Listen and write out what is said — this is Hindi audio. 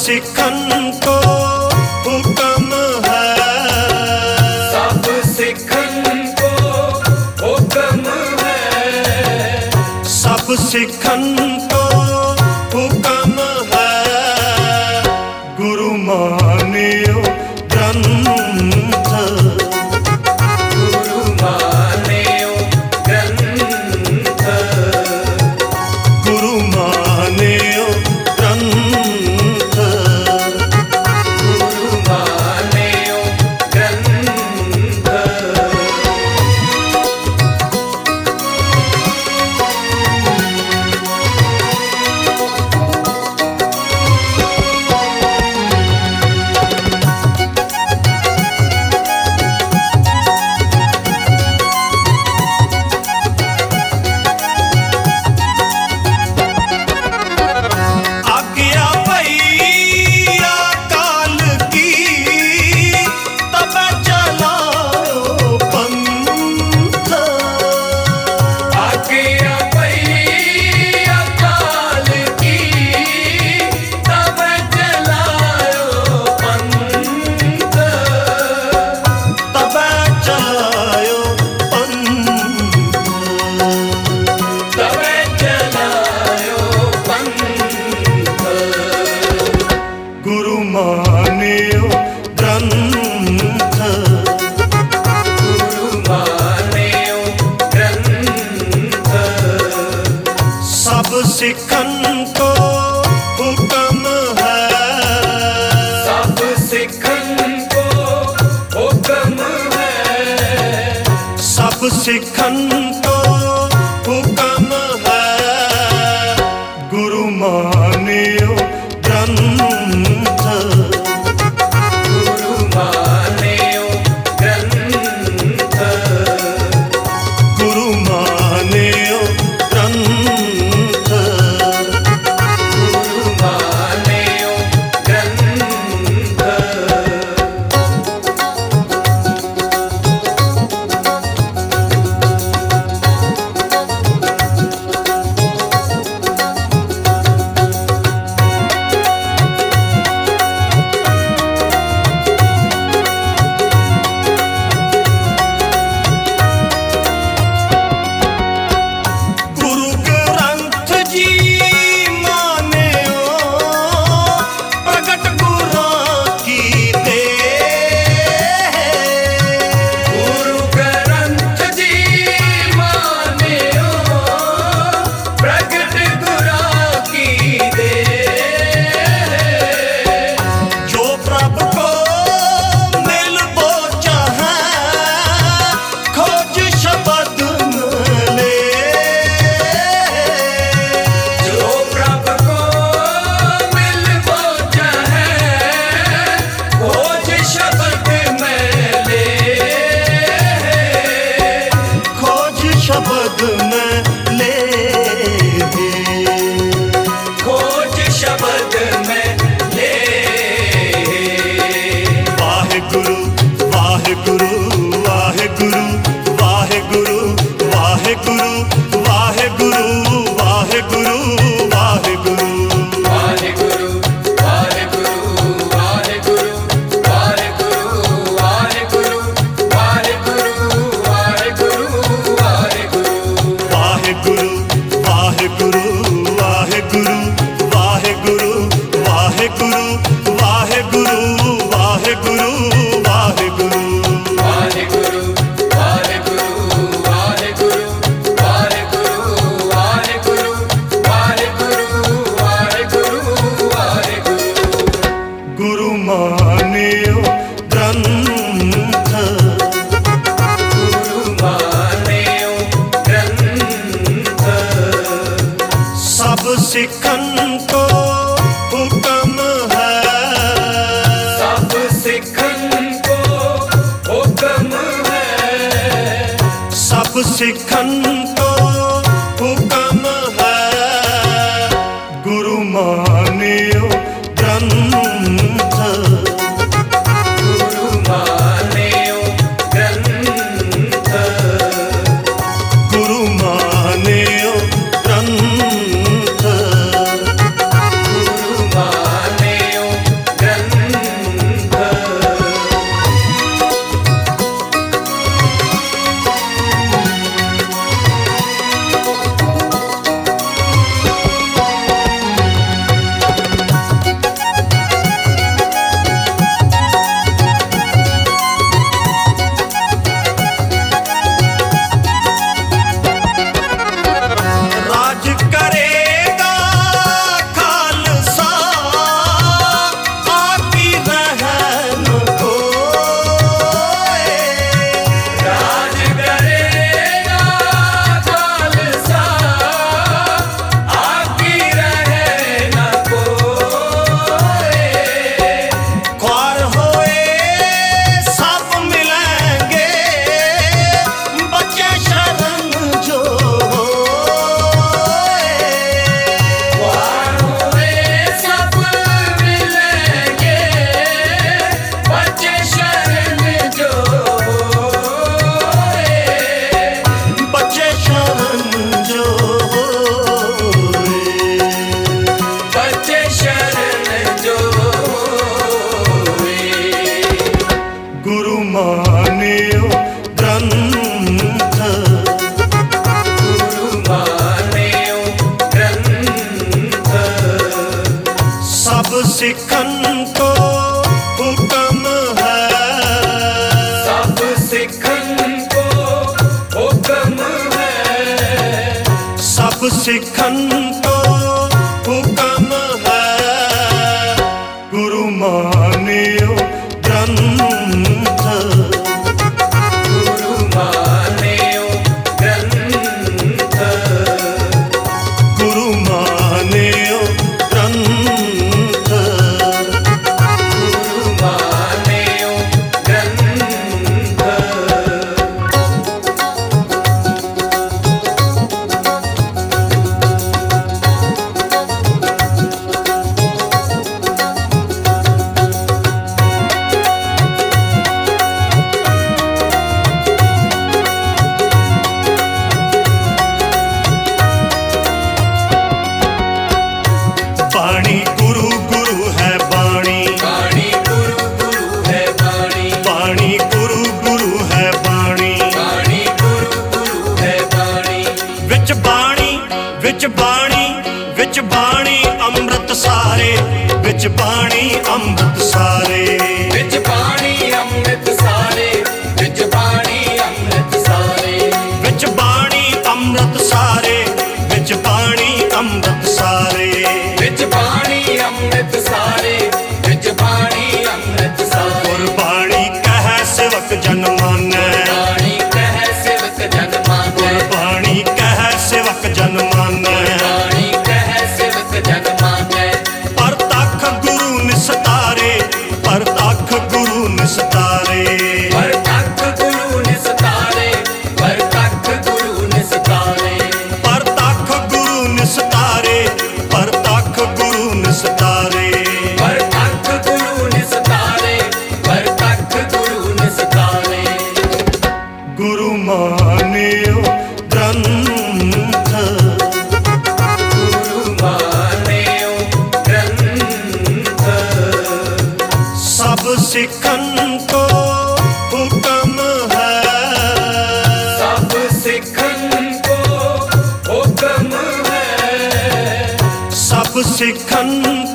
सिखन को हुक्म है, सब सिखन को हुक्म है, सब सिखन को हुक्म है। गुरु मानियो ग्रंथ, गुरु मानियो ग्रंथ, गुरु मानियो ग्रंथ, गुरु मानियो ग्रंथ। आज्ञा पई अकाल की, तब चलाओ पंथ। आज्ञा पई अकाल की, तब चलायो पंथ, तब चलायो पंथ, तब चलायो पंथ। गुरु मानियो ग्रंथ, गुरु मानियो ग्रंथ, सब सिखन को हुक्म है, सब सिखन को हुक्म है, सब सिखन को हुक्म है। गुरु मानियो ग्रंथ, गुरु मानियो ग्रंथ, गुरु मानियो ग्रंथ, गुरु मानियो ग्रंथ। गुरु ग्रंथ जी मानियो, प्रगट गुरां की देह। गुरु ग्रंथ जी मानियो, प्रगट गुरां की देह। जो प्रभु को मिलबो चाहे, खोज शब्द ले। जो प्रभु को मिलबो चाहे, खोज शब्द में ले। खोज शब्द में ले, खोज शब्द में ले। वाहिगुरु वाहिगुरु वाहिगुरु वाहिगुरु वाहिगुरु वाहिगुरु वाहिगुरु वाहिगुरु। वाहिगुरु वाहिगुरु वाहिगुरु वाहिगुरु वाहिगुरु वाहिगुरु वाहिगुरु वाहिगुरु। वाहिगुरु वाहिगुरु वाहिगुरु वाहिगुरु वाहिगुरु वाहिगुरु वाहिगुरु वाहिगुरु। वाहिगुरु वाहिगुरु वाहिगुरु वाहिगुरु वाहिगुरु वाहिगुरु वाहिगुरु वाहिगुरु। गुरु मानियो ग्रंथ, गुरु मानियो ग्रंथ, सब सिखन को हुक्म है, सब सिखन को हुक्म है, सब सिखन को हुक्म है। गुरु मानियो ग्रंथ, गुरु मानियो ग्रंथ, गुरु मानियो ग्रंथ, गुरु मानियो सिखन को हुक्म है, गुरु मानियो ग्रंथ। गुरु मानियो ग्रंथ। गुरु मानियो ग्रंथ। गुरु मानियो ग्रंथ। बाणी गुरु गुरु है बाणी, बाणी गुरु गुरु है बाणी, बाणी गुरु गुरु है बाणी। बाणी गुरु गुरु है बाणी। विच बाणी विच बाणी विच बाणी अमृत सारे, विच बाणी अमृत सारे। विच बाणी अमृत सारे, विच बाणी अमृत सारे। विच बाणी अमृत सारे, विच बाणी अमृत सारे। विच बाणी अमृत सारे, विच बाणी अमृत सारे। गुरबाणी कह सेवक जन मानै, बाणी कह सेवक जन मानै। गुरबाणी कह सेवक जन मानै। बाणी कह सेवक जन मानै। परतख गुरु निस्तारे, परतख गुरु निस्तारे। परतख गुरु निस्तारे, परतख गुरु निस्तारे। परतख गुरु निस्तारे, परतख गुरु निस्तारे। परतख गुरु निस्तारे, परतख गुरु निस्तारे। गुरु मानियो ग्रंथ। गुरु मानियो ग्रंथ। सब सिखन को हुक्म है, सब सिखन को हुक्म है। सब सिखन